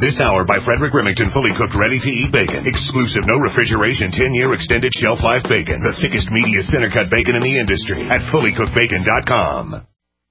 This hour by Frederick Remington, fully cooked, ready-to-eat bacon. Exclusive, no refrigeration, 10-year extended shelf life bacon. The thickest, meatiest center-cut bacon in the industry at fullycookedbacon.com.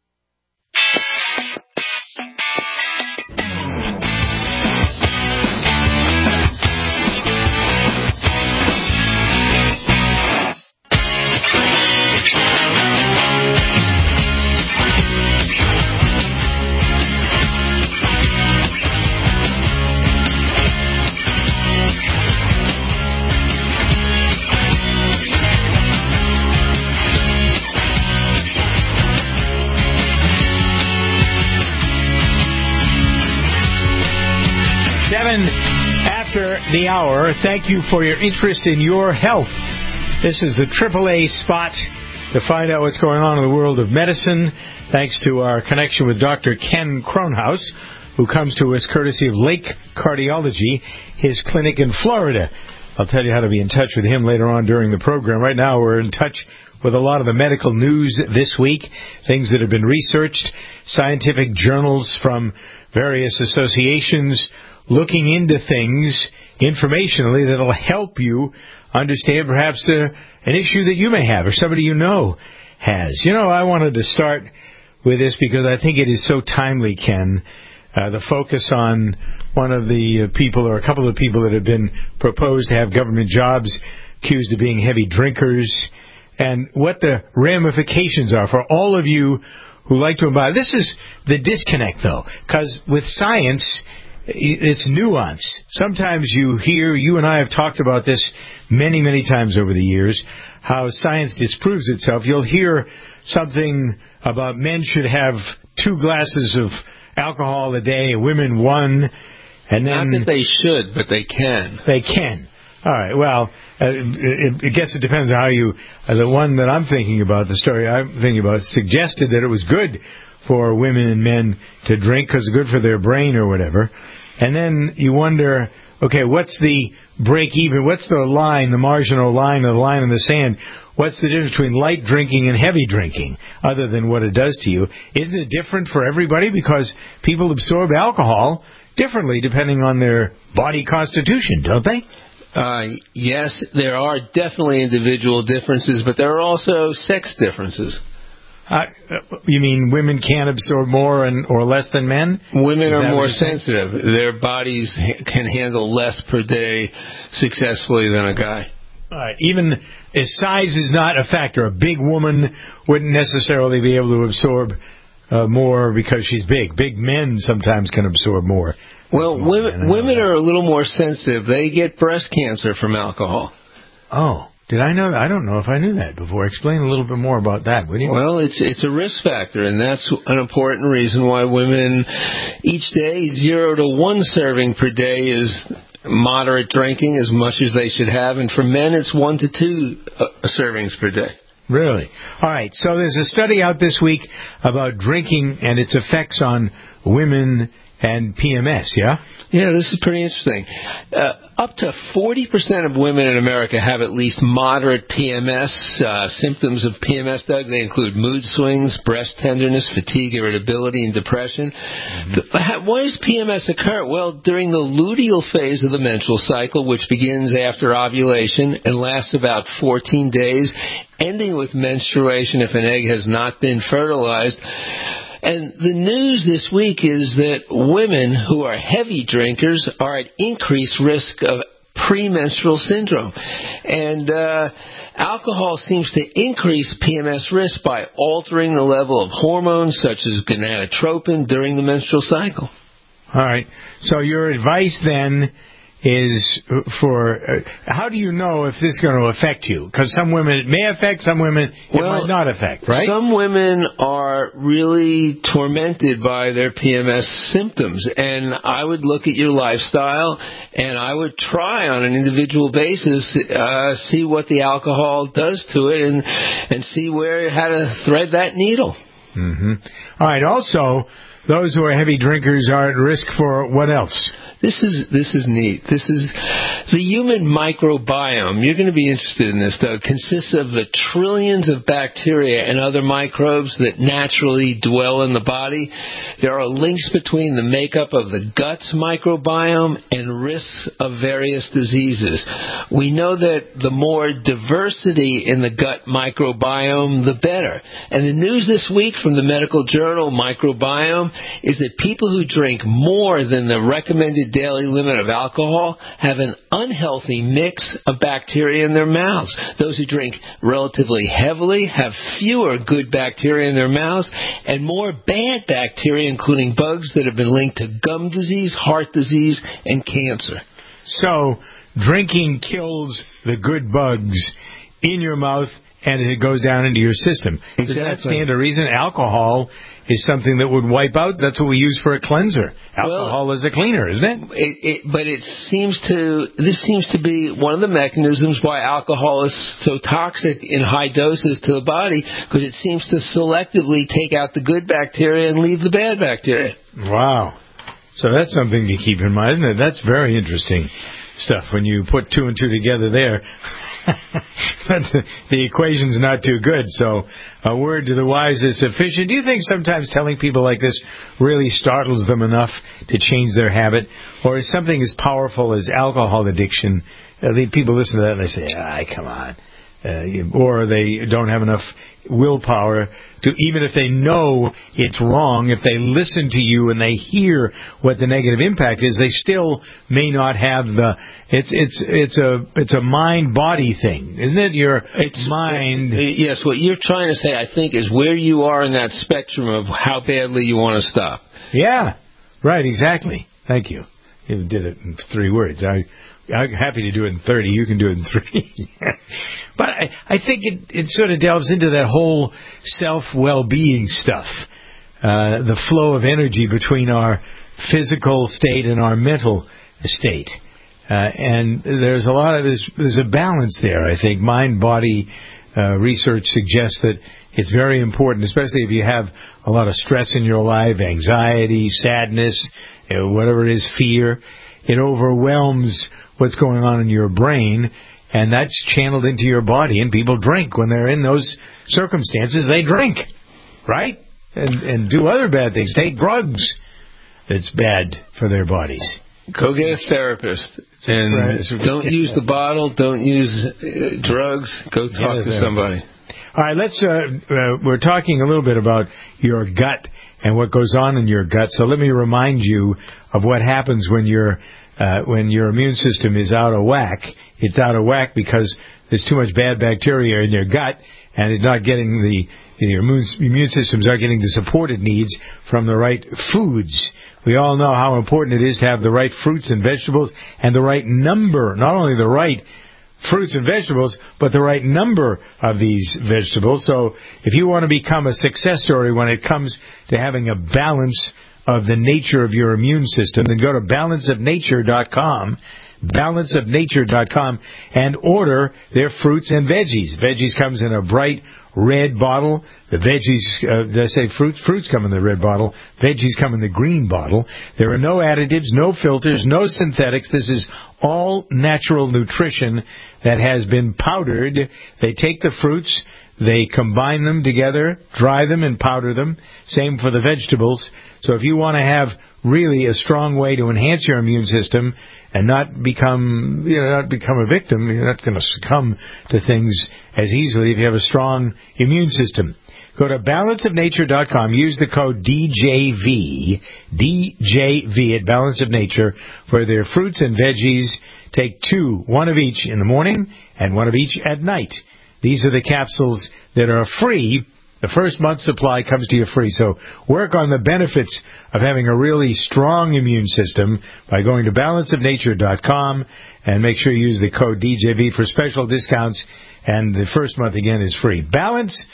After the hour, thank you for your interest in your health. This is the AAA spot to find out what's going on in the world of medicine, thanks to our connection with Dr. Ken Kronhaus, who comes to us courtesy of Lake Cardiology, his clinic in Florida. I'll tell you how to be in touch with him later on during the program. Right now, we're in touch with a lot of the medical news this week, things that have been researched, scientific journals from various associations, looking into things informationally that will help you understand perhaps an issue that you may have or somebody you know has. You know, I wanted to start with this because I think it is so timely, Ken, the focus on one of the people or a couple of people that have been proposed to have government jobs accused of being heavy drinkers, and what the ramifications are for all of you who like to imbibe. This is the disconnect, though, because with science, it's nuance. Sometimes you hear, you and I have talked about this many, many times over the years, how science disproves itself. You'll hear something about men should have 2 glasses of alcohol a day, women 1, and then... Not that they should, but they can. They can. All right, well, I guess it depends on how you... the one that I'm thinking about, the story I'm thinking about, suggested that it was good for women and men to drink because it's good for their brain or whatever. And then you wonder, okay, what's the break even? What's the line, the marginal line, or the line in the sand? What's the difference between light drinking and heavy drinking, other than what it does to you? Isn't it different for everybody? Because people absorb alcohol differently depending on their body constitution, don't they? Yes, there are definitely individual differences, but there are also sex differences. You mean women can absorb more or less than men? Women are more sensitive. Their bodies can handle less per day successfully than a guy. All right. Even if size is not a factor, a big woman wouldn't necessarily be able to absorb more because she's big. Big men sometimes can absorb more. Well, women are a little more sensitive. They get breast cancer from alcohol. Oh. Did I know that? I don't know if I knew that before. Explain a little bit more about that, would you? Well, it's a risk factor, and that's an important reason why women each day 0 to 1 serving per day is moderate drinking, as much as they should have, and for men it's 1 to 2 servings per day. Really? All right. So there's a study out this week about drinking and its effects on women and PMS, yeah? Yeah, this is pretty interesting. Up to 40% of women in America have at least moderate PMS. Symptoms of PMS, Doug, they include mood swings, breast tenderness, fatigue, irritability, and depression. Mm-hmm. Why does PMS occur? Well, during the luteal phase of the menstrual cycle, which begins after ovulation and lasts about 14 days, ending with menstruation if an egg has not been fertilized. And the news this week is that women who are heavy drinkers are at increased risk of premenstrual syndrome. And alcohol seems to increase PMS risk by altering the level of hormones such as gonadotropin during the menstrual cycle. All right. So your advice then is for how do you know if this is going to affect you? Because some women it may affect, some women it might not affect, right? Some women are really tormented by their PMS symptoms, and I would look at your lifestyle, and I would try on an individual basis, see what the alcohol does to it, and see how to thread that needle. Mm-hmm. All right. Also, those who are heavy drinkers are at risk for what else? This is neat. This is The human microbiome, you're going to be interested in this, Doug, consists of the trillions of bacteria and other microbes that naturally dwell in the body. There are links between the makeup of the gut's microbiome and risks of various diseases. We know that the more diversity in the gut microbiome, the better. And the news this week from the medical journal Microbiome is that people who drink more than the recommended daily limit of alcohol have an unhealthy mix of bacteria in their mouths. Those who drink relatively heavily have fewer good bacteria in their mouths and more bad bacteria, including bugs that have been linked to gum disease, heart disease, and cancer. So, drinking kills the good bugs in your mouth and it goes down into your system. Exactly. Does that stand to reason? Alcohol is something that would wipe out. That's what we use for a cleanser. Alcohol is a cleaner, isn't it? But this seems to be one of the mechanisms why alcohol is so toxic in high doses to the body, because it seems to selectively take out the good bacteria and leave the bad bacteria. Wow. So that's something to keep in mind, isn't it? That's very interesting stuff when you put two and two together there. But the equation's not too good, so a word to the wise is sufficient. Do you think sometimes telling people like this really startles them enough to change their habit? Or is something as powerful as alcohol addiction, people listen to that and they say, come on. Or they don't have enough willpower to, even if they know it's wrong, if they listen to you and they hear what the negative impact is, they still may not have the. It's a mind body thing, isn't it? It's mind. Yes, what you're trying to say, I think, is where you are in that spectrum of how badly you want to stop. Yeah, right, exactly. Thank you. You did it in 3 words. I'm happy to do it in 30. You can do it in 3. But I think it sort of delves into that whole self-well-being stuff, the flow of energy between our physical state and our mental state. And there's there's a balance there, I think. Mind-body research suggests that it's very important, especially if you have a lot of stress in your life, anxiety, sadness, whatever it is, fear. It overwhelms what's going on in your brain, and that's channeled into your body. And people drink when they're in those circumstances. They drink, right? And do other bad things. Take drugs. That's bad for their bodies. Go get a therapist. And don't use the bottle. Don't use drugs. Go talk to somebody. All right, we're talking a little bit about your gut and what goes on in your gut. So let me remind you of what happens when your immune system is out of whack. It's out of whack because there's too much bad bacteria in your gut, and it's not getting your immune system's not getting the support it needs from the right foods. We all know how important it is to have the right fruits and vegetables and the right number, not only the right fruits and vegetables, but the right number of these vegetables. So if you want to become a success story when it comes to having a balance of the nature of your immune system, then go to balanceofnature.com, balanceofnature.com, and order their fruits and veggies. Veggies comes in a bright red bottle. The veggies, did I say fruits? Fruits come in the red bottle. Veggies come in the green bottle. There are no additives, no filters, no synthetics. This is all natural nutrition that has been powdered. They take the fruits, they combine them together, dry them, and powder them. Same for the vegetables. So if you want to have really a strong way to enhance your immune system and not become a victim, you're not going to succumb to things as easily if you have a strong immune system. Go to balanceofnature.com. Use the code DJV at Balance of Nature for their fruits and veggies. Take 2, 1 of each in the morning and 1 of each at night. These are the capsules that are free. The first month's supply comes to you free. So work on the benefits of having a really strong immune system by going to balanceofnature.com and make sure you use the code DJV for special discounts. And the first month, again, is free.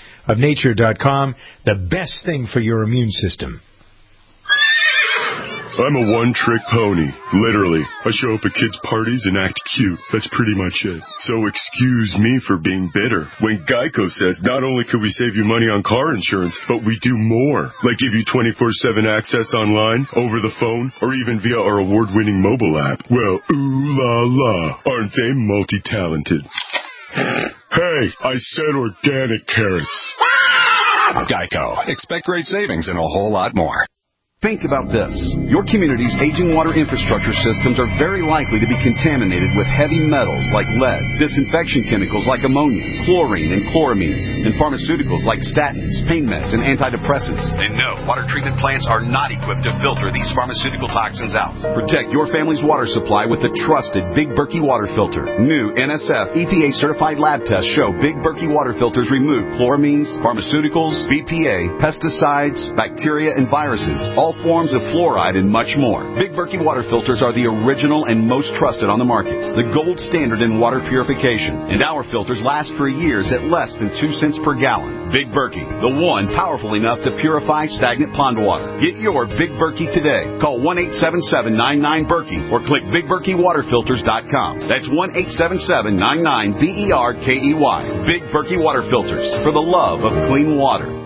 Balanceofnature.com, the best thing for your immune system. I'm a one-trick pony. Literally. I show up at kids' parties and act cute. That's pretty much it. So excuse me for being bitter when Geico says not only could we save you money on car insurance, but we do more. Like give you 24/7 access online, over the phone, or even via our award-winning mobile app. Well, ooh la la. Aren't they multi-talented? Hey, I said organic carrots. Geico. Expect great savings and a whole lot more. Think about this. Your community's aging water infrastructure systems are very likely to be contaminated with heavy metals like lead, disinfection chemicals like ammonia, chlorine and chloramines, and pharmaceuticals like statins, pain meds, and antidepressants. And no, water treatment plants are not equipped to filter these pharmaceutical toxins out. Protect your family's water supply with the trusted Big Berkey water filter. New NSF EPA-certified lab tests show Big Berkey water filters remove chloramines, pharmaceuticals, BPA, pesticides, bacteria, and viruses, all forms of fluoride, and much more. Big Berkey water filters are the original and most trusted on the market, the gold standard in water purification. And our filters last for years at less than 2 cents per gallon. Big Berkey, the one powerful enough to purify stagnant pond water. Get your Big Berkey today. Call 1-877-99-BERKEY or click BigBerkeyWaterFilters.com. That's 1-877-99-BERKEY. Big Berkey Water Filters, for the love of clean water.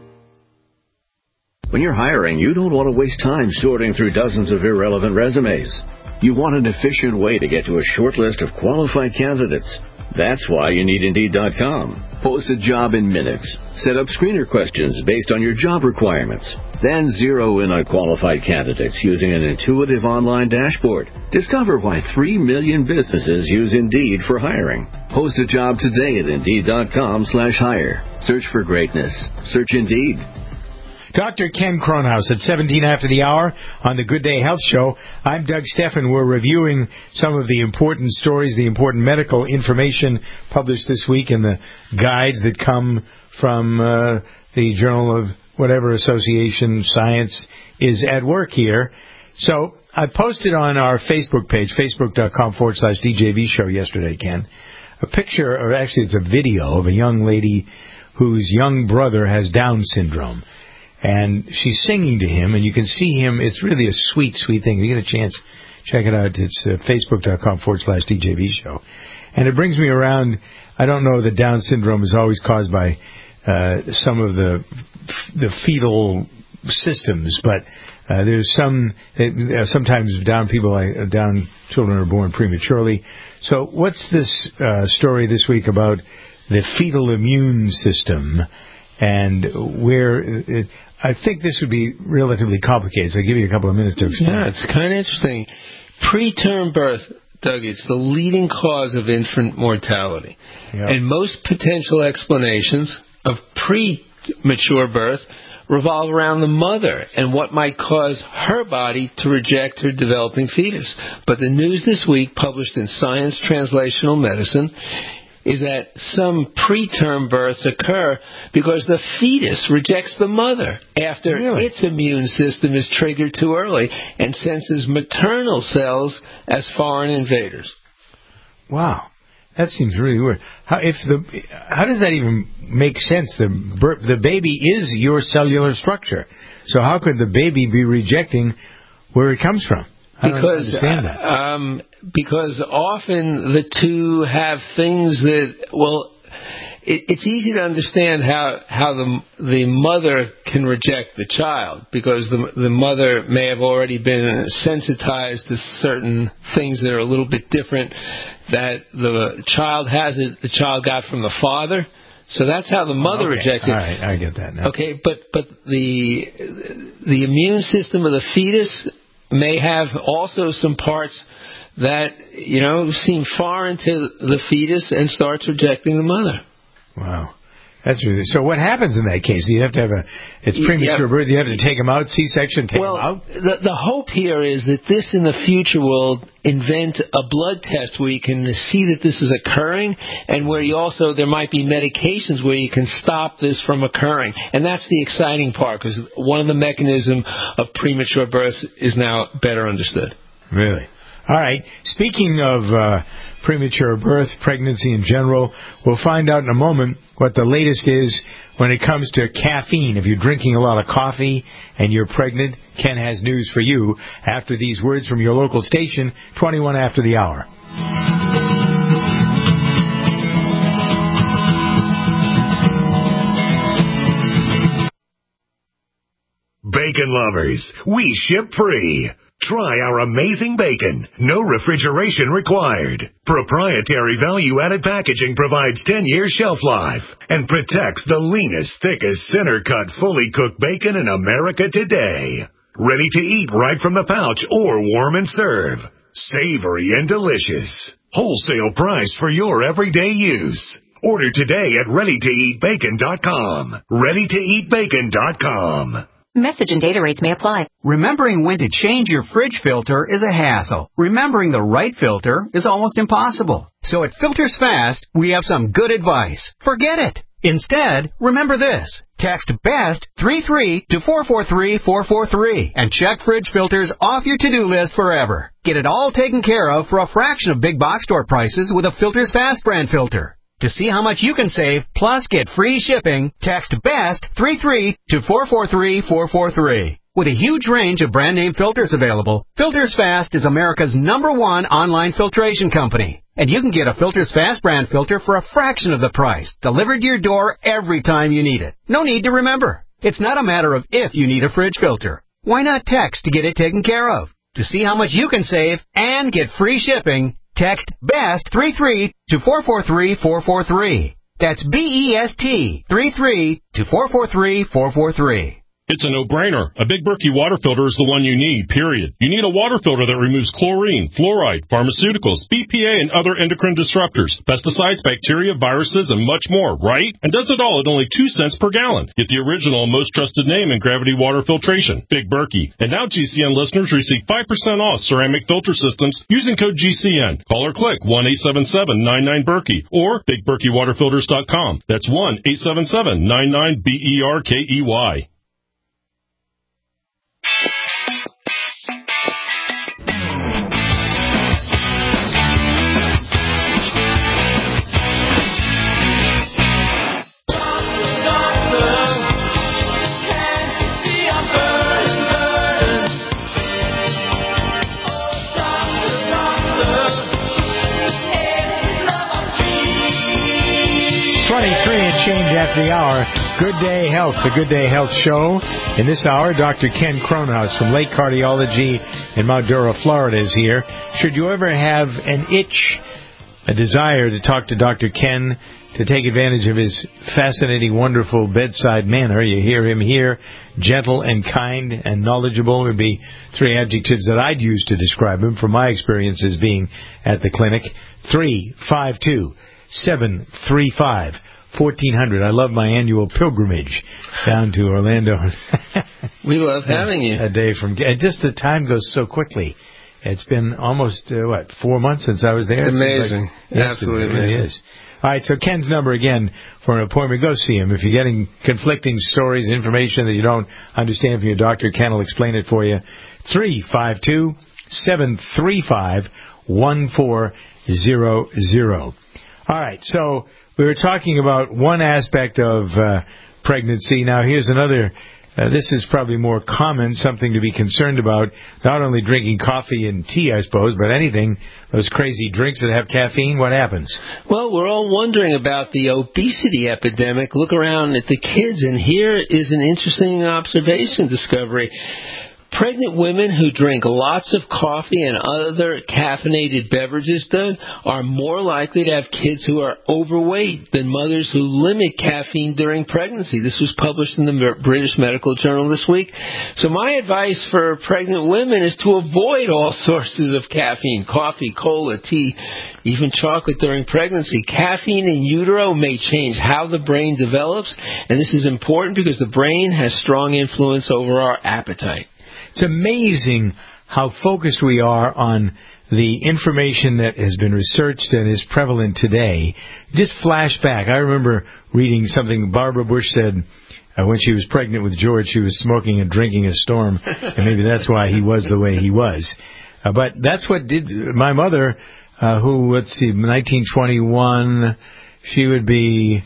When you're hiring, you don't want to waste time sorting through dozens of irrelevant resumes. You want an efficient way to get to a short list of qualified candidates. That's why you need Indeed.com. Post a job in minutes. Set up screener questions based on your job requirements. Then zero in on qualified candidates using an intuitive online dashboard. Discover why 3 million businesses use Indeed for hiring. Post a job today at Indeed.com/hire. Search for greatness. Search Indeed. Dr. Ken Kronhaus at 17 after the hour on the Good Day Health Show. I'm Doug Steffen. We're reviewing some of the important stories, the important medical information published this week in the guides that come from the Journal of whatever association Science is at work here. So I posted on our Facebook page, facebook.com/DJV show yesterday, Ken, a picture, or actually it's a video of a young lady whose young brother has Down syndrome. And she's singing to him, and you can see him. It's really a sweet, sweet thing. If you get a chance, check it out. It's facebook.com/DJV show. And it brings me around. I don't know that Down syndrome is always caused by some of the fetal systems, but there's sometimes Down children are born prematurely. So what's this story this week about the fetal immune system and where I think this would be relatively complicated, so I'll give you a couple of minutes to explain. Yeah, it's kind of interesting. Preterm birth, Doug, it's the leading cause of infant mortality. Yep. And most potential explanations of premature birth revolve around the mother and what might cause her body to reject her developing fetus. But the news this week, published in Science Translational Medicine, is that some preterm births occur because the fetus rejects the mother after its immune system is triggered too early and senses maternal cells as foreign invaders. Wow. That seems really weird. How does that even make sense? The baby is your cellular structure. So how could the baby be rejecting where it comes from? I don't understand that. Because often the two have things that, it's easy to understand how the mother can reject the child, because the mother may have already been sensitized to certain things that are a little bit different that the child the child got from the father. So that's how the mother rejects it. All right, I get that now. Okay, but the immune system of the fetus may have also some parts that, seem foreign to the fetus and starts rejecting the mother. Wow. That's really... So what happens in that case? You have to have it's premature birth, you have to take them out, C-section, take them out? The hope here is that this in the future will invent a blood test where you can see that this is occurring, and where there might be medications where you can stop this from occurring. And that's the exciting part, because one of the mechanisms of premature birth is now better understood. Really? All right. Speaking of premature birth, pregnancy in general, we'll find out in a moment what the latest is when it comes to caffeine. If you're drinking a lot of coffee and you're pregnant, Ken has news for you after these words from your local station, 21 after the hour. Bacon lovers, we ship free. Try our amazing bacon. No refrigeration required. Proprietary value-added packaging provides 10-year shelf life and protects the leanest, thickest, center-cut, fully cooked bacon in America today. Ready to eat right from the pouch or warm and serve. Savory and delicious. Wholesale price for your everyday use. Order today at ReadyToEatBacon.com. ReadyToEatBacon.com. Message and data rates may apply. Remembering when to change your fridge filter is a hassle. Remembering the right filter is almost impossible. So at Filters Fast, we have some good advice. Forget it. Instead, remember this. Text BEST 33 to 443-443 and check fridge filters off your to-do list forever. Get it all taken care of for a fraction of big box store prices with a Filters Fast brand filter. To see how much you can save, plus get free shipping, text BEST 33 to 443-443. With a huge range of brand name filters available, Filters Fast is America's #1 online filtration company. And you can get a Filters Fast brand filter for a fraction of the price, delivered to your door every time you need it. No need to remember. It's not a matter of if you need a fridge filter. Why not text to get it taken care of? To see how much you can save and get free shipping, text BEST 33 to 443-443. That's BEST 33 to 443-443. It's a no-brainer. A Big Berkey water filter is the one you need, period. You need a water filter that removes chlorine, fluoride, pharmaceuticals, BPA, and other endocrine disruptors, pesticides, bacteria, viruses, and much more, right? And does it all at only 2 cents per gallon. Get the original and most trusted name in gravity water filtration, Big Berkey. And now GCN listeners receive 5% off ceramic filter systems using code GCN. Call or click 1-877-99-BERKEY or BigBerkeyWaterFilters.com. That's 1-877-99-BERKEY. 23 and change after the hour. Good Day Health, the Good Day Health Show. In this hour, Dr. Ken Kronhaus from Lake Cardiology in Mount Dora, Florida is here. Should you ever have an itch, a desire to talk to Dr. Ken, to take advantage of his fascinating, wonderful bedside manner, you hear him here, gentle and kind and knowledgeable would be 3 adjectives that I'd use to describe him from my experiences being at the clinic. 352-735-1400. I love my annual pilgrimage down to Orlando. We love having you. A day from... Just the time goes so quickly. It's been almost, 4 months since I was there. It's amazing. Absolutely amazing. It really is. All right, so Ken's number again for an appointment. Go see him. If you're getting conflicting stories, information that you don't understand from your doctor, Ken will explain it for you. 352-735-1400. All right, so we were talking about one aspect of pregnancy. Now, here's another. This is probably more common, something to be concerned about. Not only drinking coffee and tea, I suppose, but anything, those crazy drinks that have caffeine, what happens? Well, we're all wondering about the obesity epidemic. Look around at the kids, and here is an interesting observation discovery. Pregnant women who drink lots of coffee and other caffeinated beverages, Doug, are more likely to have kids who are overweight than mothers who limit caffeine during pregnancy. This was published in the British Medical Journal this week. So my advice for pregnant women is to avoid all sources of caffeine, coffee, cola, tea, even chocolate during pregnancy. Caffeine in utero may change how the brain develops, and this is important because the brain has strong influence over our appetite. It's amazing how focused we are on the information that has been researched and is prevalent today. Just flash back. I remember reading something Barbara Bush said when she was pregnant with George. She was smoking and drinking a storm, and maybe that's why he was the way he was. But that's what did my mother, who, 1921, she would be,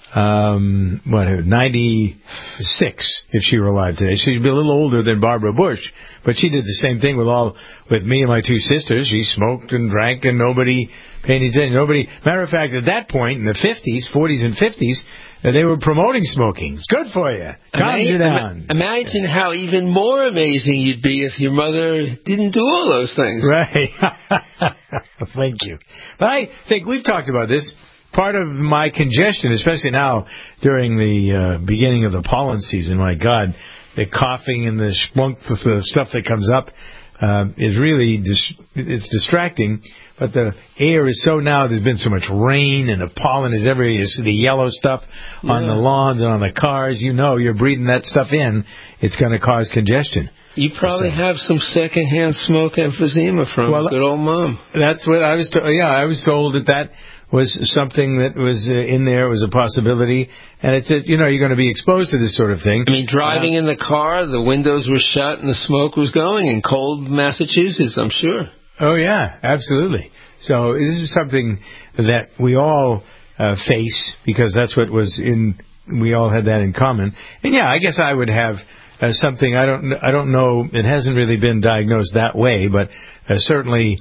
96 if she were alive today. She'd be a little older than Barbara Bush, but she did the same thing with me and my two sisters. She smoked and drank, and nobody paid any attention. Matter of fact, at that point in the 40s and 50s, they were promoting smoking. It's good for you. Calms you down. Imagine how even more amazing you'd be if your mother didn't do all those things. Right. Thank you. But I think we've talked about this. Part of my congestion, especially now during the beginning of the pollen season, my God, the coughing and the spunk, the stuff that comes up is really it's distracting. But the air is there's been so much rain and the pollen is everywhere. You see the yellow stuff on the lawns and on the cars. You're breathing that stuff in. It's going to cause congestion. You probably have some secondhand smoke emphysema from good old Mom. That's what I was told. Yeah, I was told that was something that was in there. It was a possibility. And it's you're going to be exposed to this sort of thing. I mean, driving in the car, the windows were shut and the smoke was going in cold Massachusetts, I'm sure. Oh, yeah, absolutely. So this is something that we all face because that's what we all had that in common. And, yeah, I guess I would have something, I don't know, it hasn't really been diagnosed that way, but certainly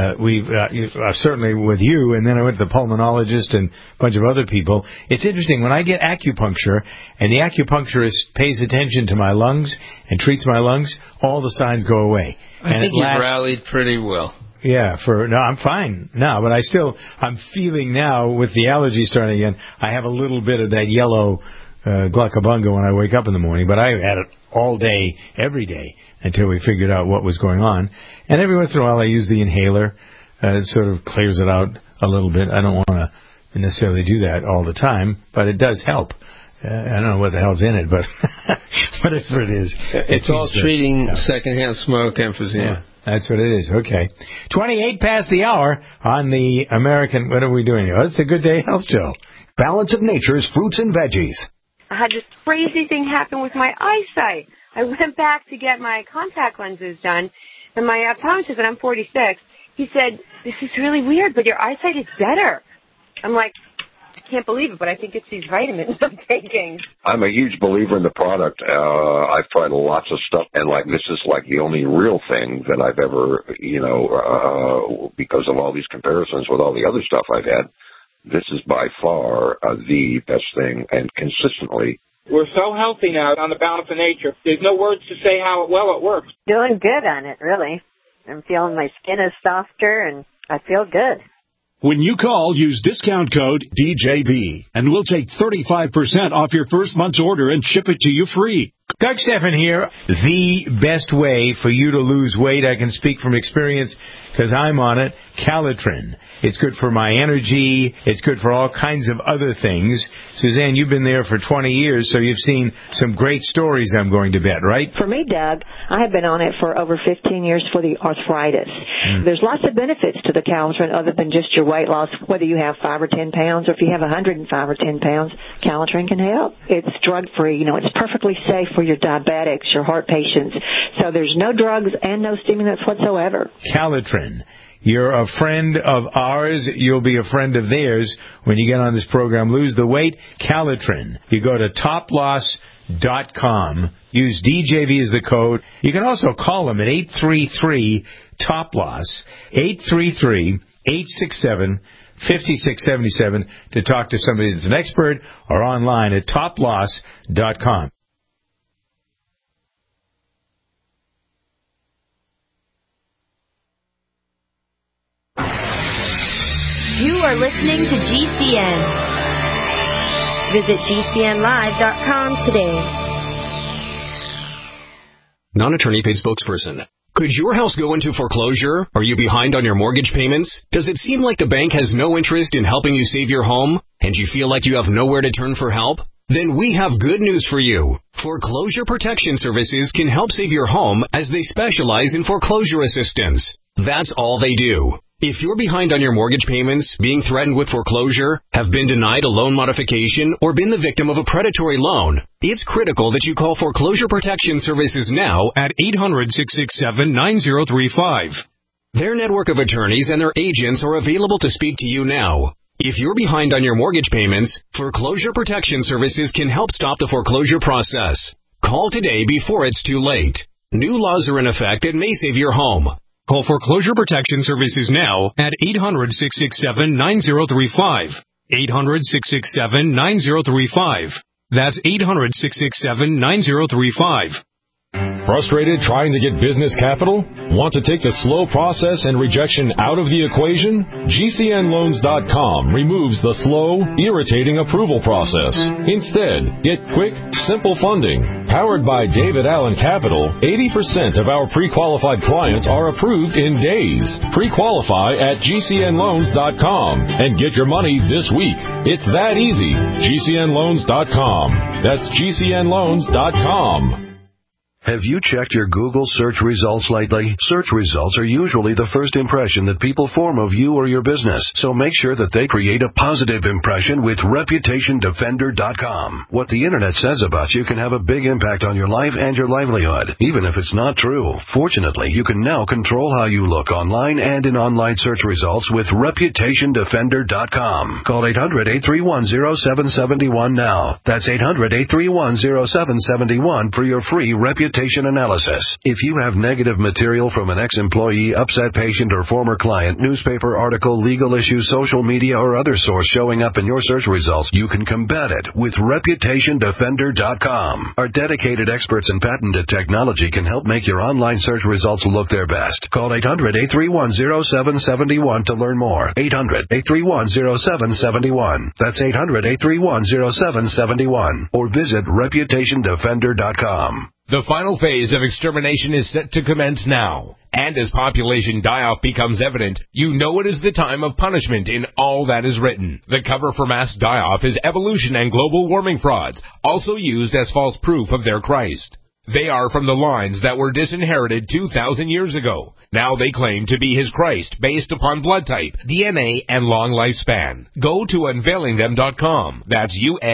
certainly with you, and then I went to the pulmonologist and a bunch of other people. It's interesting, when I get acupuncture, and the acupuncturist pays attention to my lungs and treats my lungs, all the signs go away. I think you've rallied pretty well. Yeah, I'm fine now, but I'm feeling now with the allergies starting again, I have a little bit of that yellow glucabunga when I wake up in the morning, but I had it all day, every day, until we figured out what was going on. And every once in a while I use the inhaler. It sort of clears it out a little bit. I don't want to necessarily do that all the time, but it does help. I don't know what the hell's in it, but whatever it is. It's all treating secondhand smoke emphysema. Yeah, that's what it is. Okay. 28 past the hour on the American... What are we doing here? Oh, it's a Good Day Health Show. Balance of Nature's fruits and veggies. I had this crazy thing happen with my eyesight. I went back to get my contact lenses done, and my optometrist, and I'm 46, he said, "This is really weird, but your eyesight is better." I'm like, I can't believe it, but I think it's these vitamins I'm taking. I'm a huge believer in the product. I've tried lots of stuff, and this is the only real thing that I've ever, because of all these comparisons with all the other stuff I've had, this is by far the best thing, and consistently. We're so healthy now on the Balance of Nature. There's no words to say how well it works. Doing good on it, really. I'm feeling my skin is softer, and I feel good. When you call, use discount code DJB, and we'll take 35% off your first month's order and ship it to you free. Doug Stephan here. The best way for you to lose weight, I can speak from experience because I'm on it, Calitrin. It's good for my energy. It's good for all kinds of other things. Suzanne, you've been there for 20 years, so you've seen some great stories, I'm going to bet, right? For me, Doug, I have been on it for over 15 years for the arthritis. There's lots of benefits to the Calitrin other than just your weight loss, whether you have 5 or 10 pounds, or if you have 105 or 10 pounds, Calitrin can help. It's drug-free. It's perfectly safe for your diabetics, your heart patients. So there's no drugs and no stimulants whatsoever. Calitrin. You're a friend of ours. You'll be a friend of theirs when you get on this program. Lose the weight. Calitrin. You go to toploss.com. Use DJV as the code. You can also call them at 833-TOP-LOSS, 833-867-5677 to talk to somebody that's an expert, or online at toploss.com. You are listening to GCN. Visit GCNlive.com today. Non-attorney paid spokesperson. Could your house go into foreclosure? Are you behind on your mortgage payments? Does it seem like the bank has no interest in helping you save your home, and you feel like you have nowhere to turn for help? Then we have good news for you. Foreclosure Protection Services can help save your home as they specialize in foreclosure assistance. That's all they do. If you're behind on your mortgage payments, being threatened with foreclosure, have been denied a loan modification, or been the victim of a predatory loan, it's critical that you call Foreclosure Protection Services now at 800-667-9035. Their network of attorneys and their agents are available to speak to you now. If you're behind on your mortgage payments, Foreclosure Protection Services can help stop the foreclosure process. Call today before it's too late. New laws are in effect and may save your home. Call Foreclosure Protection Services now at 800-667-9035. 800-667-9035. That's 800-667-9035. Frustrated trying to get business capital? Want to take the slow process and rejection out of the equation? GCNloans.com removes the slow, irritating approval process. Instead, get quick, simple funding. Powered by David Allen Capital, 80% of our pre-qualified clients are approved in days. Pre-qualify at GCNloans.com and get your money this week. It's that easy. GCNloans.com. That's GCNloans.com. Have you checked your Google search results lately? Search results are usually the first impression that people form of you or your business, so make sure that they create a positive impression with ReputationDefender.com. What the Internet says about you can have a big impact on your life and your livelihood, even if it's not true. Fortunately, you can now control how you look online and in online search results with ReputationDefender.com. Call 800-831-0771 now. That's 800-831-0771 for your free reputation analysis. If you have negative material from an ex-employee, upset patient, or former client, newspaper article, legal issue, social media, or other source showing up in your search results, you can combat it with ReputationDefender.com. Our dedicated experts in patented technology can help make your online search results look their best. Call 800-831-0771 to learn more. 800-831-0771. That's 800-831-0771. Or visit ReputationDefender.com. The final phase of extermination is set to commence now. And as population die-off becomes evident, you know it is the time of punishment in all that is written. The cover for mass die-off is evolution and global warming frauds, also used as false proof of their Christ. They are from the lines that were disinherited 2,000 years ago. Now they claim to be his Christ based upon blood type, DNA, and long lifespan. Go to unveilingthem.com. That's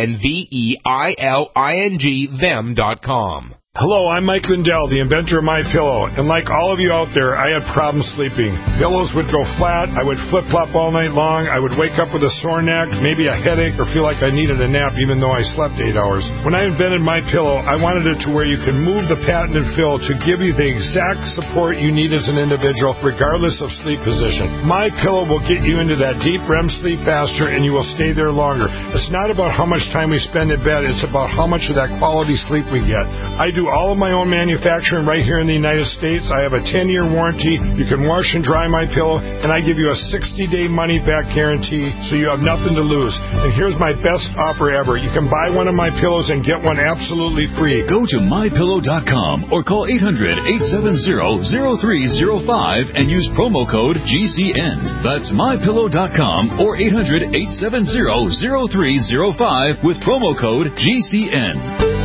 UNVEILING them.com. Hello, I'm Mike Lindell, the inventor of MyPillow, and like all of you out there, I had problems sleeping. Pillows would go flat, I would flip-flop all night long, I would wake up with a sore neck, maybe a headache, or feel like I needed a nap even though I slept 8 hours. When I invented MyPillow, I wanted it to where you can move the patented fill to give you the exact support you need as an individual, regardless of sleep position. MyPillow will get you into that deep REM sleep faster, and you will stay there longer. It's not about how much time we spend in bed, it's about how much of that quality sleep we get. I do all of my own manufacturing right here in the United States. I have a 10-year warranty. You can wash and dry MyPillow, and I give you a 60-day money-back guarantee, so you have nothing to lose. And here's my best offer ever. You can buy one of my pillows and get one absolutely free. Go to MyPillow.com or call 800-870-0305 and use promo code GCN. That's MyPillow.com or 800-870-0305 with promo code GCN.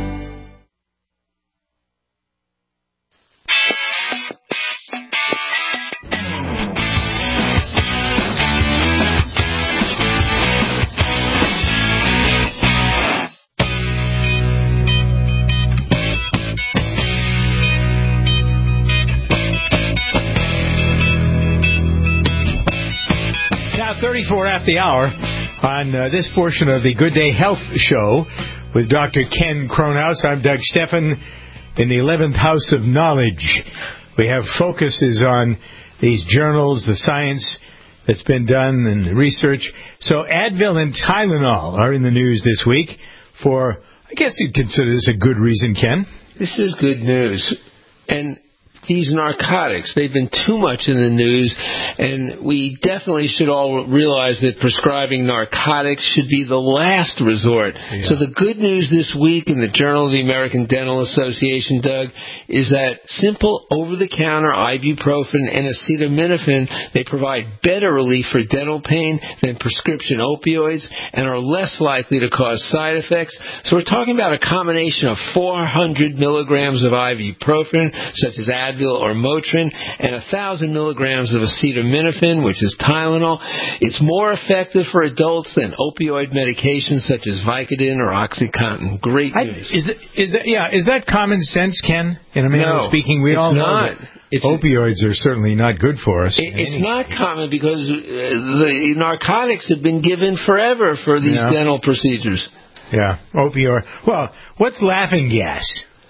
Now 34 after the hour on this portion of the Good Day Health Show with Dr. Ken Cronhaus. I'm Doug Steffen in the 11th House of Knowledge. We have focuses on these journals, the science that's been done and the research. So Advil and Tylenol are in the news this week for, I guess you'd consider this a good reason, Ken. This is good news. And these narcotics, they've been too much in the news, and we definitely should all realize that prescribing narcotics should be the last resort. Yeah. So the good news this week in the Journal of the American Dental Association, Doug, is that simple over-the-counter ibuprofen and acetaminophen, they provide better relief for dental pain than prescription opioids and are less likely to cause side effects. So we're talking about a combination of 400 milligrams of ibuprofen, such as Advil or Motrin, and 1,000 milligrams of acetaminophen, which is Tylenol. It's more effective for adults than opioid medications such as Vicodin or OxyContin. Great news. Is that common sense, Ken? In a manner of speaking, we all know not. opioids are certainly not good for us. It's not common because the narcotics have been given forever for these dental procedures. Yeah, opioid. Well, what's laughing gas?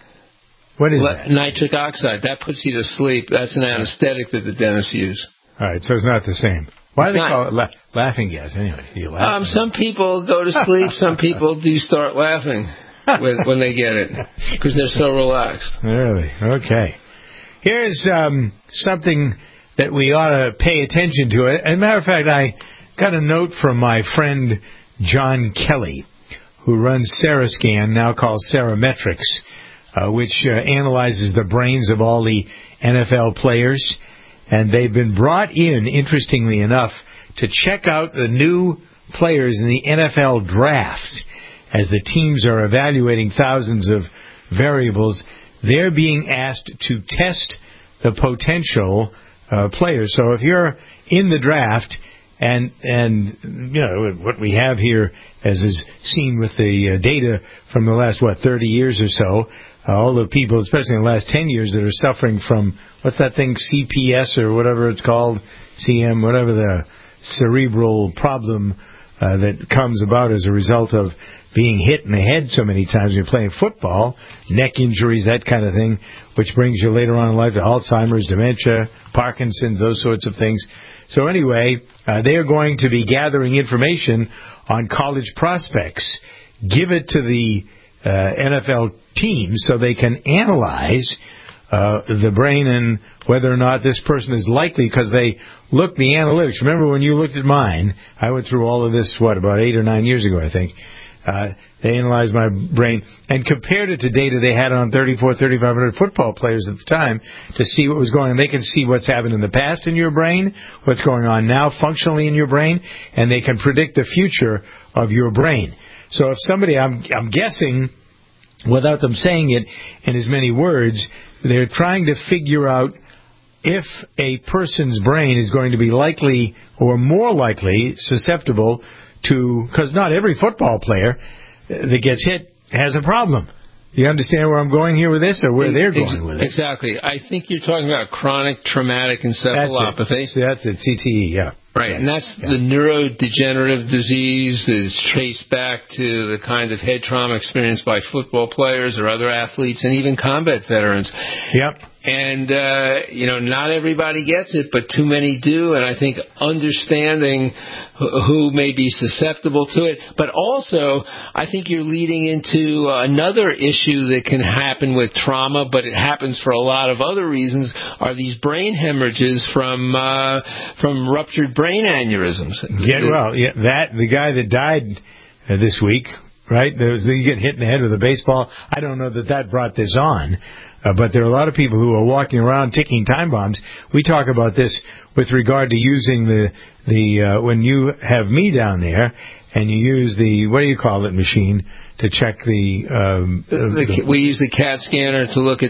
What is that? Nitric oxide. That puts you to sleep. That's an anesthetic that the dentists use. All right, so it's not the same. Why do they call it laughing gas anyway? Some people go to sleep. Some people do start laughing when they get it because they're so relaxed. Really? Okay. Here's something that we ought to pay attention to. As a matter of fact, I got a note from my friend John Kelly, who runs Sarascan, now called Sarametrics, which analyzes the brains of all the NFL players. And they've been brought in, interestingly enough, to check out the new players in the NFL draft. As the teams are evaluating thousands of variables, they're being asked to test the potential players. So if you're in the draft, and you know what we have here, as is seen with the data from the last 30 years or so, all the people, especially in the last 10 years, that are suffering from what's that thing, CPS or whatever it's called, CM, whatever the cerebral problem that comes about as a result of being hit in the head so many times when you're playing football, neck injuries, that kind of thing, which brings you later on in life to Alzheimer's, dementia, Parkinson's, those sorts of things. So anyway, they are going to be gathering information on college prospects, give it to the NFL teams so they can analyze the brain and whether or not this person is likely, because they look the analytics. Remember when you looked at mine, I went through all of this, about 8 or 9 years ago, I think. They analyzed my brain and compared it to data they had on 3,500 football players at the time to see what was going on. They can see what's happened in the past in your brain, what's going on now functionally in your brain, and they can predict the future of your brain. So if somebody, I'm guessing, without them saying it in as many words, they're trying to figure out if a person's brain is going to be likely or more likely susceptible to, because not every football player that gets hit has a problem. Do you understand where I'm going here with this, or where they're going with it? Exactly. I think you're talking about chronic traumatic encephalopathy. That's it, CTE, yeah. Right, and that's the neurodegenerative disease that is traced back to the kind of head trauma experienced by football players or other athletes and even combat veterans. Yep. And, not everybody gets it, but too many do. And I think understanding who may be susceptible to it. But also, I think you're leading into another issue that can happen with trauma, but it happens for a lot of other reasons, are these brain hemorrhages from ruptured brain aneurysms. The guy that died this week, right? You get hit in the head with a baseball. I don't know that brought this on. But there are a lot of people who are walking around ticking time bombs. We talk about this with regard to using the when you have me down there and you use the, what do you call it, machine to check we use the CAT scanner to look at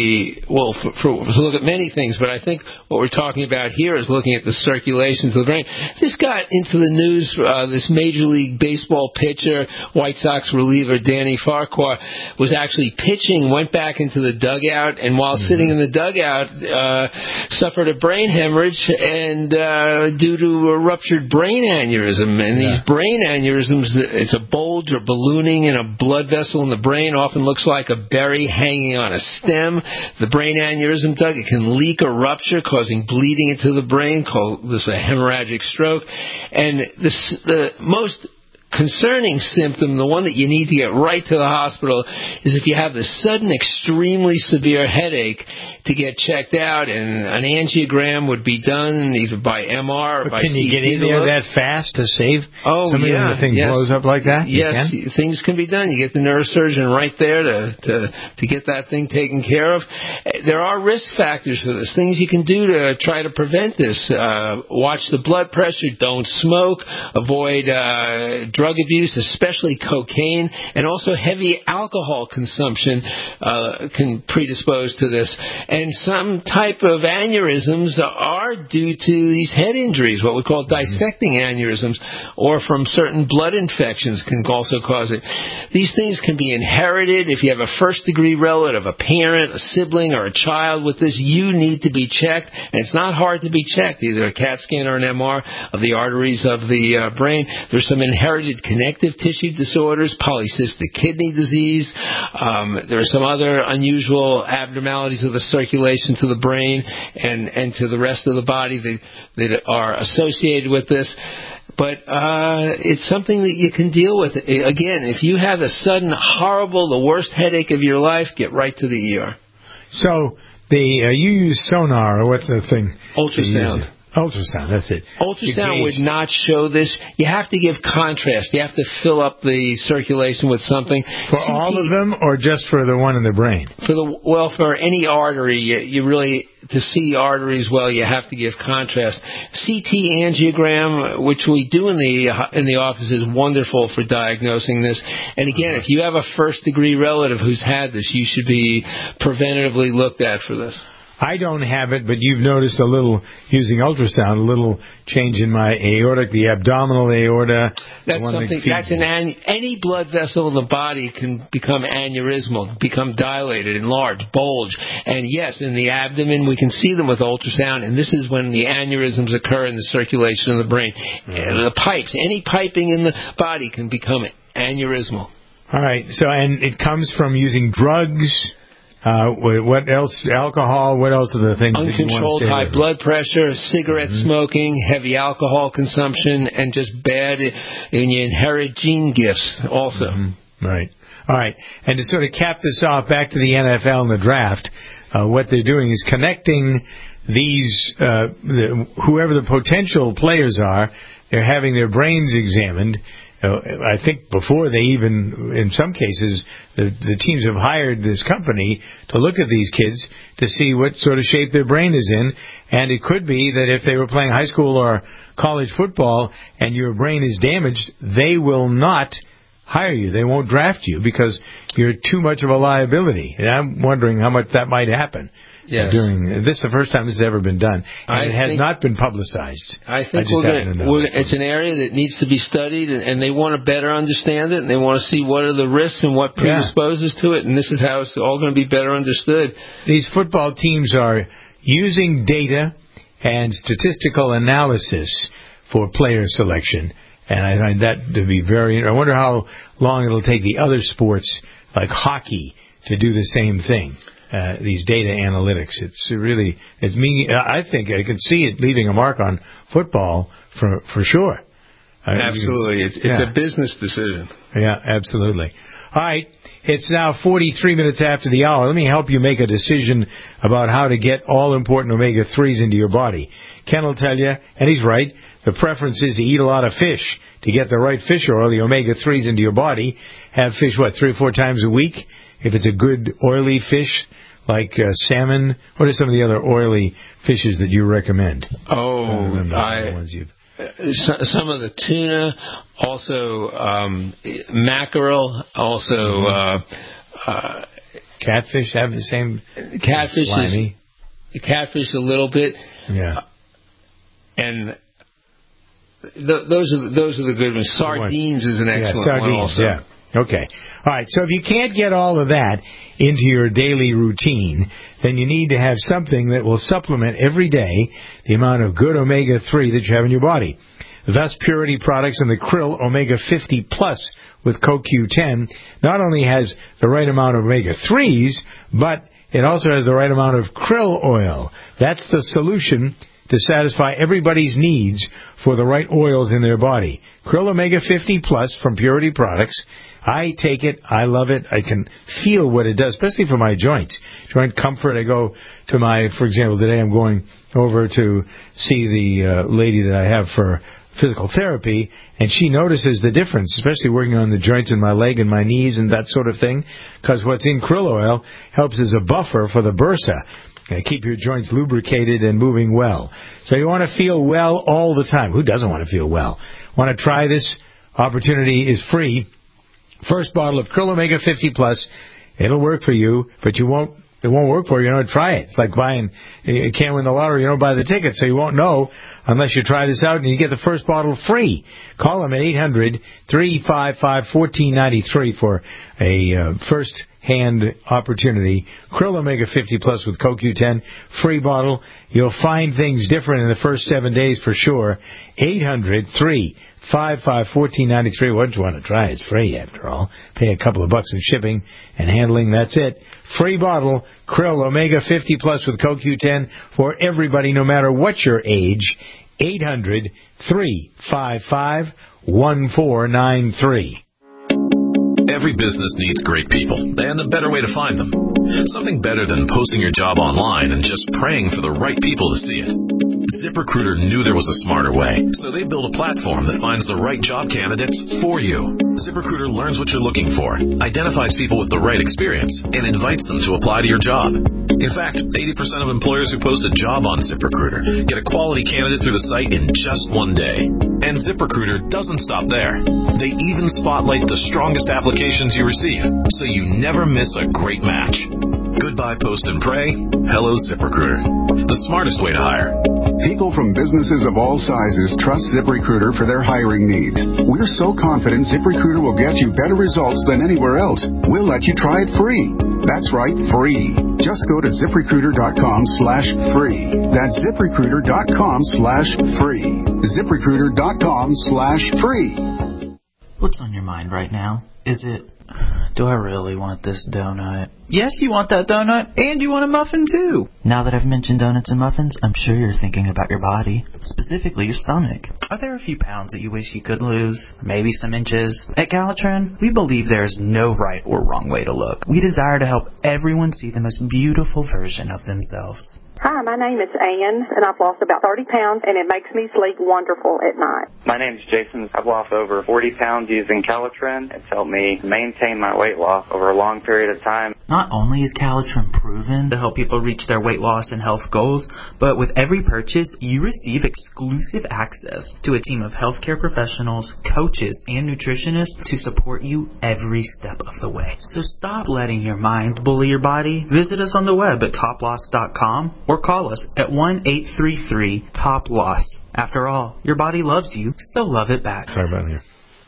to look at many things, but I think what we're talking about here is looking at the circulations of the brain. This got into the news, this Major League Baseball pitcher, White Sox reliever Danny Farquhar, was actually pitching, went back into the dugout, and while sitting in the dugout, suffered a brain hemorrhage and due to a ruptured brain aneurysm. And these brain aneurysms, it's a bulge or ballooning in a blood vessel in the brain, often looks like a berry hanging on a stem. The brain aneurysm, Doug, it can leak or rupture, causing bleeding into the brain, called this a hemorrhagic stroke. And the most concerning symptom, the one that you need to get right to the hospital, is if you have this sudden, extremely severe headache, to get checked out, and an angiogram would be done either by MR or by CT. Can you get in there that fast to save somebody when the thing blows up like that? Yes, things can be done. You get the neurosurgeon right there to get that thing taken care of. There are risk factors for this, things you can do to try to prevent this. Watch the blood pressure, don't smoke, avoid drug abuse, especially cocaine, and also heavy alcohol consumption can predispose to this. And some type of aneurysms are due to these head injuries, what we call dissecting aneurysms, or from certain blood infections can also cause it. These things can be inherited. If you have a first-degree relative, a parent, a sibling, or a child with this, you need to be checked. And it's not hard to be checked, either a CAT scan or an MR of the arteries of the brain. There's some inherited connective tissue disorders, polycystic kidney disease. There are some other unusual abnormalities of the circulation to the brain and to the rest of the body that are associated with this. But it's something that you can deal with. Again, if you have a sudden, horrible, the worst headache of your life, get right to the ER. So you use sonar, or what's the thing? Ultrasound. Ultrasound, that's it. Ultrasound would not show this. You have to give contrast. You have to fill up the circulation with something. For all of them, or just for the one in the brain? For any artery, you really, to see arteries well, you have to give contrast. CT angiogram, which we do in the office, is wonderful for diagnosing this. And again, if you have a first-degree relative who's had this, you should be preventatively looked at for this. I don't have it, but you've noticed a little, using ultrasound, a little change in my aortic, the abdominal aorta. That's something, any blood vessel in the body can become aneurysmal, become dilated, enlarged, bulge. And yes, in the abdomen, we can see them with ultrasound, and this is when the aneurysms occur in the circulation of the brain. And the pipes, any piping in the body can become aneurysmal. All right, and it comes from using drugs. What else? Alcohol. What else are the things? Uncontrolled high blood pressure, cigarette smoking, heavy alcohol consumption, and just bad. And you inherit gene gifts also. Right. All right. And to sort of cap this off, back to the NFL and the draft, what they're doing is connecting these whoever the potential players are. They're having their brains examined. I think before they even, in some cases, the teams have hired this company to look at these kids to see what sort of shape their brain is in. And it could be that if they were playing high school or college football and your brain is damaged, they will not hire you. They won't draft you because you're too much of a liability. And I'm wondering how much that might happen. Yes. This is the first time this has ever been done, and it has not been publicized. I think it's an area that needs to be studied, and they want to better understand it, and they want to see what are the risks and what predisposes to it, and this is how it's all going to be better understood. These football teams are using data and statistical analysis for player selection, and I find that to be I wonder how long it'll take the other sports, like hockey, to do the same thing. These data analytics. I think I can see it leaving a mark on football for sure. Absolutely. It's a business decision. Yeah, absolutely. All right. It's now 43 minutes after the hour. Let me help you make a decision about how to get all-important omega-3s into your body. Ken will tell you, and he's right, the preference is to eat a lot of fish to get the right fish oil, the omega-3s into your body. Have fish, 3 or 4 times a week? If it's a good oily fish, like salmon, what are some of the other oily fishes that you recommend? Some of the tuna, also mackerel, also catfish have the same. Catfish slimy. Catfish a little bit. Yeah. And those are the good ones. Sardines is an excellent one also. Yeah. Okay. All right. So if you can't get all of that into your daily routine, then you need to have something that will supplement every day the amount of good omega-3 that you have in your body. Thus, Purity Products and the Krill Omega 50 Plus with CoQ10 not only has the right amount of omega-3s, but it also has the right amount of krill oil. That's the solution to satisfy everybody's needs for the right oils in their body. Krill Omega 50 Plus from Purity Products. I take it. I love it. I can feel what it does, especially for my joints. Joint comfort. I go to for example, today I'm going over to see the lady that I have for physical therapy, and she notices the difference, especially working on the joints in my leg and my knees and that sort of thing, because what's in krill oil helps as a buffer for the bursa. Keep your joints lubricated and moving well. So you want to feel well all the time. Who doesn't want to feel well? Want to try this opportunity is free. First bottle of Krill Omega 50 Plus. It'll work for you, but it won't work for you. You don't try it. It's like buying, you can't win the lottery, you don't buy the ticket, so you won't know unless you try this out, and you get the first bottle free. Call them at 800-355-1493 for a first-hand opportunity. Krill Omega 50 Plus with CoQ10, free bottle. You'll find things different in the first 7 days for sure. 800-355-1493. Wouldn't you want to try? It's free after all. Pay a couple of bucks in shipping and handling. That's it. Free bottle, Krill Omega 50 Plus with CoQ10 for everybody, no matter what your age. 800-355-1493. Every business needs great people, and a better way to find them. Something better than posting your job online and just praying for the right people to see it. ZipRecruiter knew there was a smarter way, so they built a platform that finds the right job candidates for you. ZipRecruiter learns what you're looking for, identifies people with the right experience, and invites them to apply to your job. In fact, 80% of employers who post a job on ZipRecruiter get a quality candidate through the site in just one day. And ZipRecruiter doesn't stop there. They even spotlight the strongest applications you receive, so you never miss a great match. Goodbye post and pray. Hello ZipRecruiter. The smartest way to hire. People from businesses of all sizes trust ZipRecruiter for their hiring needs. We're so confident ZipRecruiter will get you better results than anywhere else. We'll let you try it free. That's right, free. Just go to ZipRecruiter.com/free. That's ZipRecruiter.com/free. ZipRecruiter.com/free. What's on your mind right now? Is it, do I really want this donut? Yes, you want that donut, and you want a muffin, too. Now that I've mentioned donuts and muffins, I'm sure you're thinking about your body, specifically your stomach. Are there a few pounds that you wish you could lose? Maybe some inches? At Calitrin, we believe there is no right or wrong way to look. We desire to help everyone see the most beautiful version of themselves. Hi, my name is Ann, and I've lost about 30 pounds, and it makes me sleep wonderful at night. My name is Jason. I've lost over 40 pounds using Calitrin. It's helped me maintain my weight loss over a long period of time. Not only is Calitrin proven to help people reach their weight loss and health goals, but with every purchase, you receive exclusive access to a team of healthcare professionals, coaches, and nutritionists to support you every step of the way. So stop letting your mind bully your body. Visit us on the web at toploss.com or call us at 1-833-TOP-LOSS. After all, your body loves you, so love it back. Sorry about here.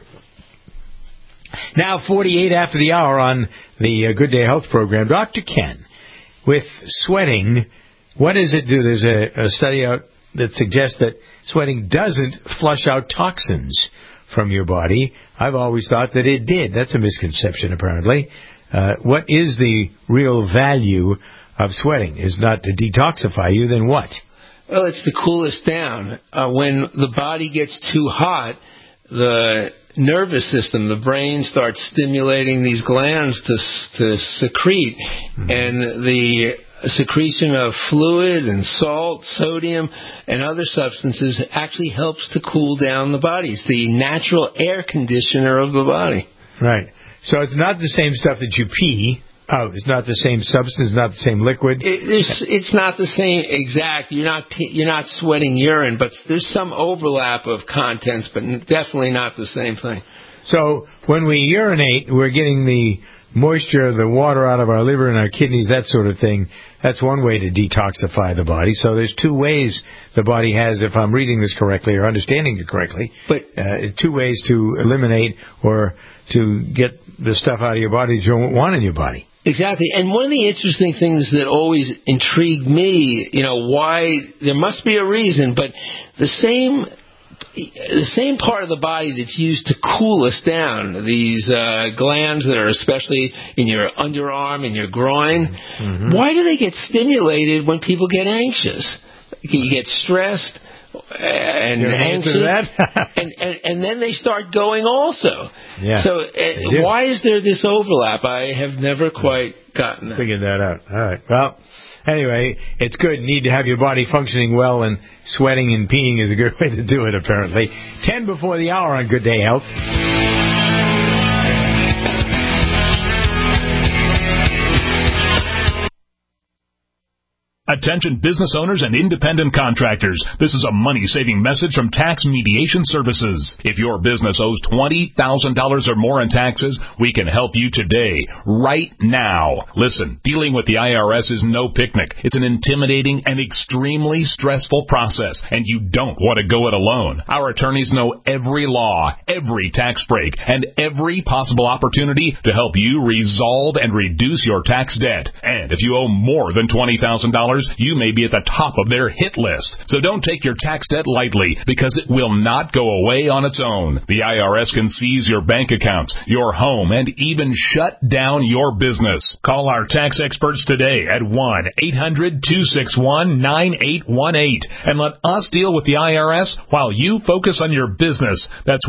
Now 48 after the hour on the Good Day Health program. Dr. Ken, with sweating, what does it do? There's a study out that suggests that sweating doesn't flush out toxins from your body. I've always thought that it did. That's a misconception, apparently. What is the real value of sweating? Is not to detoxify you, then what? Well, it's to cool us down. When the body gets too hot, the nervous system, the brain, starts stimulating these glands to secrete, and the secretion of fluid and salt, sodium, and other substances actually helps to cool down the body. It's the natural air conditioner of the body. Right. So it's not the same stuff that you pee out. It's not the same substance, not the same liquid. It's not the same exact. You're not sweating urine, but there's some overlap of contents, but definitely not the same thing. So when we urinate, we're getting the moisture, the water out of our liver and our kidneys, that sort of thing. That's one way to detoxify the body. So there's two ways the body has, if I'm reading this correctly or understanding it correctly, two ways to eliminate or to get the stuff out of your body that you don't want in your body. Exactly. And one of the interesting things that always intrigued me, why there must be a reason, but the same part of the body that's used to cool us down, these glands that are especially in your underarm and your groin, why do they get stimulated when people get anxious? You get stressed and anxious, and then they start going also. Yeah. So why is there this overlap? I have never quite gotten that. Figured that out. All right. Well, anyway, it's good. You need to have your body functioning well, and sweating and peeing is a good way to do it, apparently. 10 before the hour on Good Day Health. Attention business owners and independent contractors. This is a money-saving message from Tax Mediation Services. If your business owes $20,000 or more in taxes, we can help you today, right now. Listen, dealing with the IRS is no picnic. It's an intimidating and extremely stressful process, and you don't want to go it alone. Our attorneys know every law, every tax break, and every possible opportunity to help you resolve and reduce your tax debt. And if you owe more than $20,000, you may be at the top of their hit list. So don't take your tax debt lightly, because it will not go away on its own. The IRS can seize your bank accounts, your home, and even shut down your business. Call our tax experts today at 1-800-261-9818 and let us deal with the IRS while you focus on your business. That's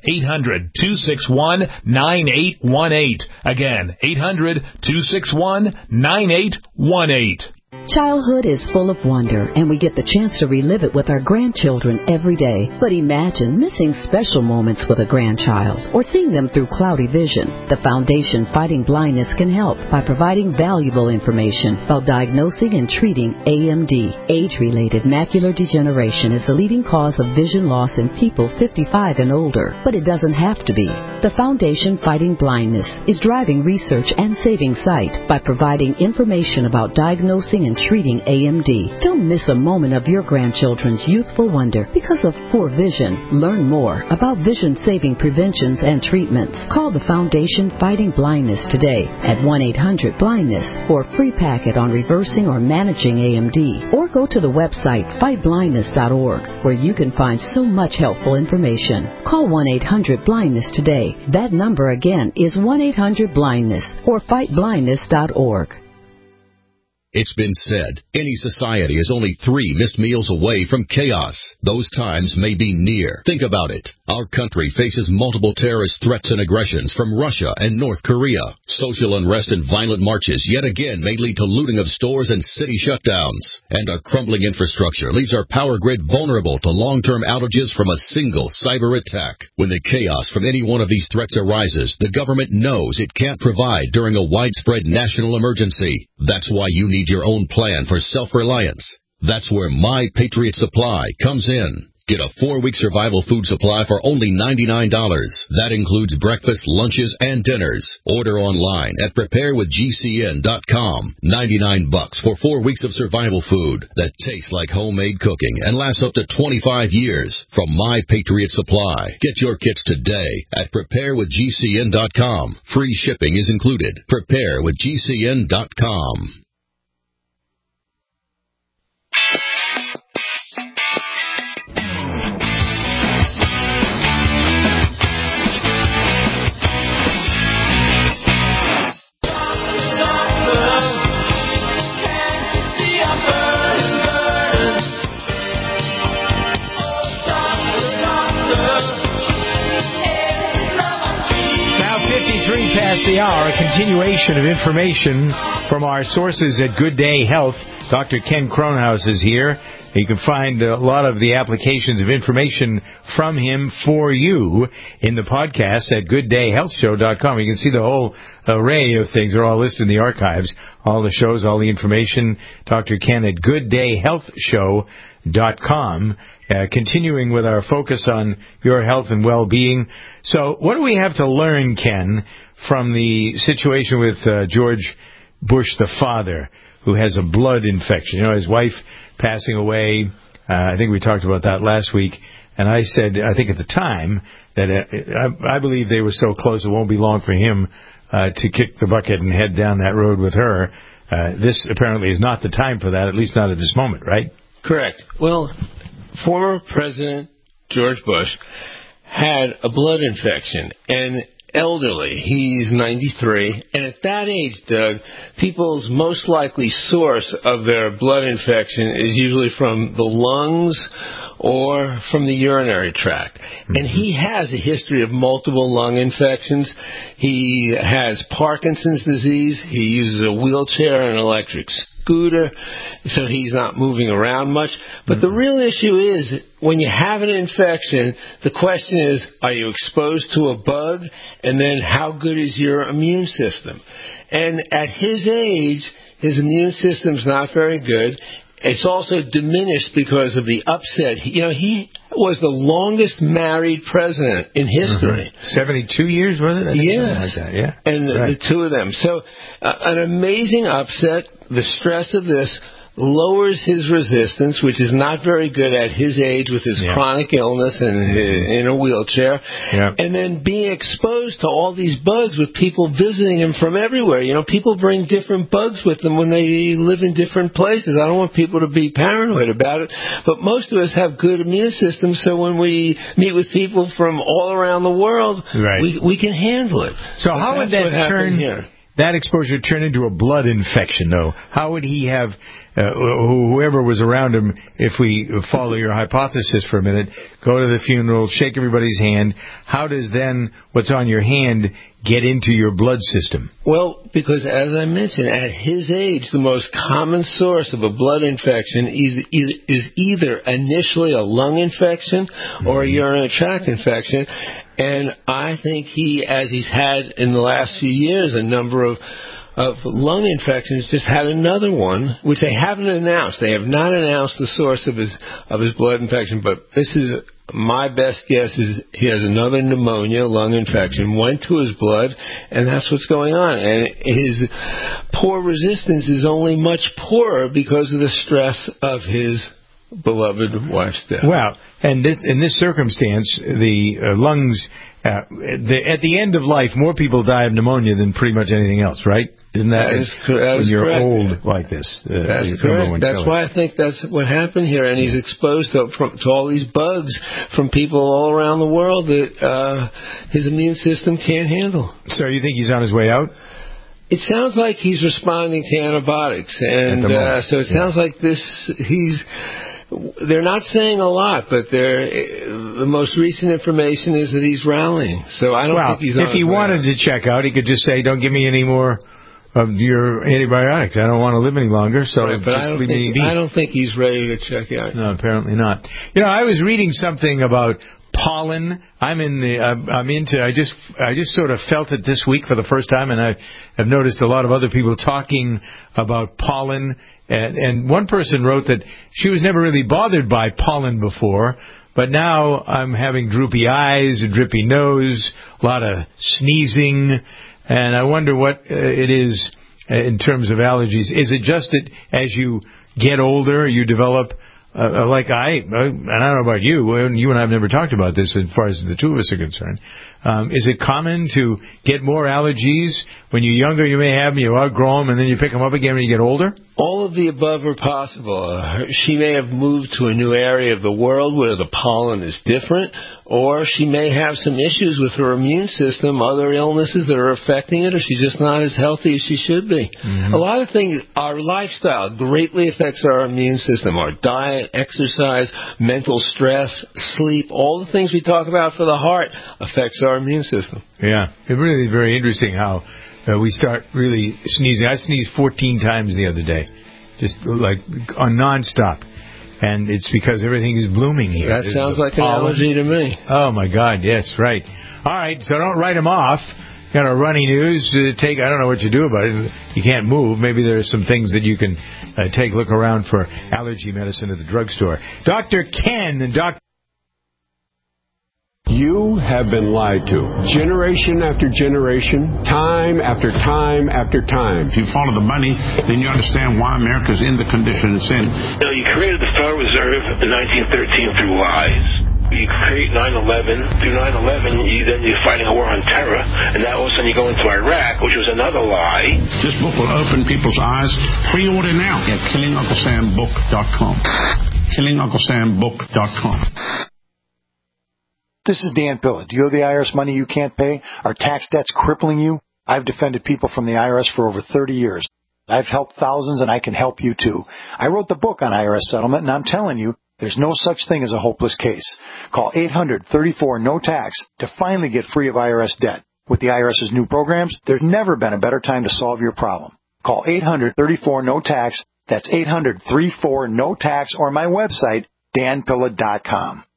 1-800-261-9818. Again, 800-261-9818. Childhood is full of wonder, and we get the chance to relive it with our grandchildren every day. But imagine missing special moments with a grandchild or seeing them through cloudy vision. The Foundation Fighting Blindness can help by providing valuable information about diagnosing and treating AMD. Age-related macular degeneration is the leading cause of vision loss in people 55 and older, but it doesn't have to be. The Foundation Fighting Blindness is driving research and saving sight by providing information about diagnosing and treating AMD. Don't miss a moment of your grandchildren's youthful wonder because of poor vision. Learn more about vision-saving preventions and treatments. Call the Foundation Fighting Blindness today at 1-800-BLINDNESS for a free packet on reversing or managing AMD. Or go to the website fightblindness.org, where you can find so much helpful information. Call 1-800-BLINDNESS today. That number again is 1-800-BLINDNESS or fightblindness.org. It's been said, any society is only 3 missed meals away from chaos. Those times may be near. Think about it. Our country faces multiple terrorist threats and aggressions from Russia and North Korea. Social unrest and violent marches yet again may lead to looting of stores and city shutdowns. And our crumbling infrastructure leaves our power grid vulnerable to long-term outages from a single cyber attack. When the chaos from any one of these threats arises, the government knows it can't provide during a widespread national emergency. That's why you need your own plan for self-reliance. That's where My Patriot Supply comes in. Get a 4-week survival food supply for only $99. That includes breakfast, lunches, and dinners. Order online at preparewithgcn.com. $99 for 4 weeks of survival food that tastes like homemade cooking and lasts up to 25 years from My Patriot Supply. Get your kits today at preparewithgcn.com. Free shipping is included. Preparewithgcn.com. Past the hour, a continuation of information from our sources at Good Day Health. Dr. Ken Kronhaus is here. You can find a lot of the applications of information from him for you in the podcast at gooddayhealthshow.com. You can see the whole array of things. They're all listed in the archives. All the shows, all the information. Dr. Ken at gooddayhealthshow.com. Continuing with our focus on your health and well-being. So what do we have to learn, Ken, from the situation with George Bush the father, who has a blood infection? You know, his wife passing away. I think we talked about that last week. And I said, I think at the time, that I believe they were so close it won't be long for him to kick the bucket and head down that road with her. This apparently is not the time for that, at least not at this moment, right? Correct. Well, former President George Bush had a blood infection, and elderly. He's 93. And at that age, Doug, people's most likely source of their blood infection is usually from the lungs or from the urinary tract. And he has a history of multiple lung infections. He has Parkinson's disease. He uses a wheelchair and an electric scooter, so he's not moving around much. But the real issue is, when you have an infection, the question is, are you exposed to a bug? And then how good is your immune system? And at his age, his immune system's not very good. It's also diminished because of the upset. He was the longest married president in history. 72 years, was it? Yes. Like that, yeah. And the two of them. So an amazing upset. The stress of this lowers his resistance, which is not very good at his age with his chronic illness and in a wheelchair. Yeah. And then being exposed to all these bugs with people visiting him from everywhere. People bring different bugs with them when they live in different places. I don't want people to be paranoid about it, but most of us have good immune systems, so when we meet with people from all around the world, we can handle it. So how would that exposure turn into a blood infection, though? How would he have, whoever was around him, if we follow your hypothesis for a minute, go to the funeral, shake everybody's hand, how does then what's on your hand get into your blood system? Well, because as I mentioned, at his age, the most common source of a blood infection is either initially a lung infection or a urinary tract infection. And I think he, as he's had in the last few years, a number of lung infections, just had another one, which they haven't announced. They have not announced the source of his blood infection, but this is my best guess is he has another pneumonia, lung infection, went to his blood, and that's what's going on. And his poor resistance is only much poorer because of the stress of his beloved wife's death. Well, and in this circumstance, the lungs, at the end of life, more people die of pneumonia than pretty much anything else, right? Isn't that when you're correct. Old like this? That's correct. That's why I think that's what happened here, and he's exposed to all these bugs from people all around the world that his immune system can't handle. So you think he's on his way out? It sounds like he's responding to antibiotics, and so it sounds like they're not saying a lot, but the most recent information is that he's rallying. So I don't think he's on his way out. If he wanted to check out, he could just say, don't give me any more of your antibiotics. I don't want to live any longer. So, but I don't think he's ready to check out. No, apparently not. I was reading something about pollen. I just sort of felt it this week for the first time, and I have noticed a lot of other people talking about pollen. And one person wrote that she was never really bothered by pollen before, but now I'm having droopy eyes, a drippy nose, a lot of sneezing, and I wonder what it is in terms of allergies. Is it just that as you get older, you develop, and I don't know about you, you and I have never talked about this as far as the two of us are concerned. Is it common to get more allergies? When you're younger, you may have them, you outgrow them, and then you pick them up again when you get older? All of the above are possible. She may have moved to a new area of the world where the pollen is different, or she may have some issues with her immune system, other illnesses that are affecting it, or she's just not as healthy as she should be. Mm-hmm. A lot of things, our lifestyle greatly affects our immune system, our diet, exercise, mental stress, sleep, all the things we talk about for the heart affects our immune system. Yeah, it really is very interesting how we start really sneezing. I sneezed 14 times the other day, just like on nonstop. And it's because everything is blooming here. That sounds like an allergy to me. Oh, my God, yes, right. All right, so don't write them off. Got a runny nose, I don't know what you do about it. You can't move. Maybe there's some things that you can look around for allergy medicine at the drugstore. Dr. Ken and Dr. You have been lied to. Generation after generation, time after time after time. If you follow the money, then you understand why America's in the condition it's in. You created the Federal Reserve in 1913 through lies. You create 9/11. Through 9/11, you're fighting a war on terror, and now all of a sudden you go into Iraq, which was another lie. This book will open people's eyes. Pre-order now at KillingUncleSamBook.com. KillingUncleSamBook.com. This is Dan Pilla. Do you owe the IRS money you can't pay? Are tax debts crippling you? I've defended people from the IRS for over 30 years. I've helped thousands, and I can help you too. I wrote the book on IRS settlement, and I'm telling you, there's no such thing as a hopeless case. Call 800-34-NO-TAX to finally get free of IRS debt. With the IRS's new programs, there's never been a better time to solve your problem. Call 800-34-NO-TAX That's 800-34-NO-TAX or my website, danpilla.com.